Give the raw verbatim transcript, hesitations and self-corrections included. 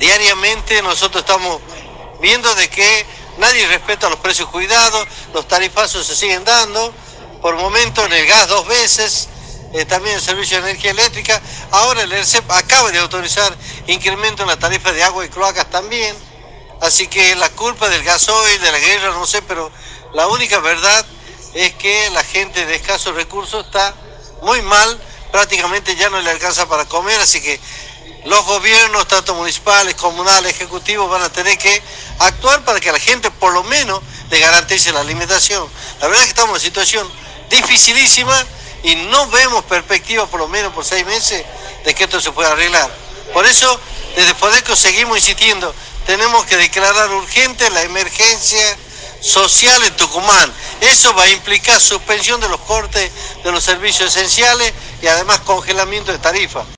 diariamente nosotros estamos viendo de que nadie respeta los precios cuidados, los tarifazos se siguen dando, por momento en el gas dos veces, eh, también el servicio de energía eléctrica, ahora el ERCEP acaba de autorizar incremento en la tarifa de agua y cloacas también, así que la culpa del gasoil, de la guerra, no sé, pero la única verdad es que la gente de escasos recursos está muy mal, prácticamente ya no le alcanza para comer, así que los gobiernos, tanto municipales, comunales, ejecutivos, van a tener que actuar para que a la gente por lo menos le garantice la alimentación. La verdad es que estamos en una situación dificilísima y no vemos perspectiva, por lo menos por seis meses, de que esto se pueda arreglar. Por eso, desde Fodeco seguimos insistiendo, tenemos que declarar urgente la emergencia social en Tucumán. Eso va a implicar suspensión de los cortes de los servicios esenciales y además congelamiento de tarifas.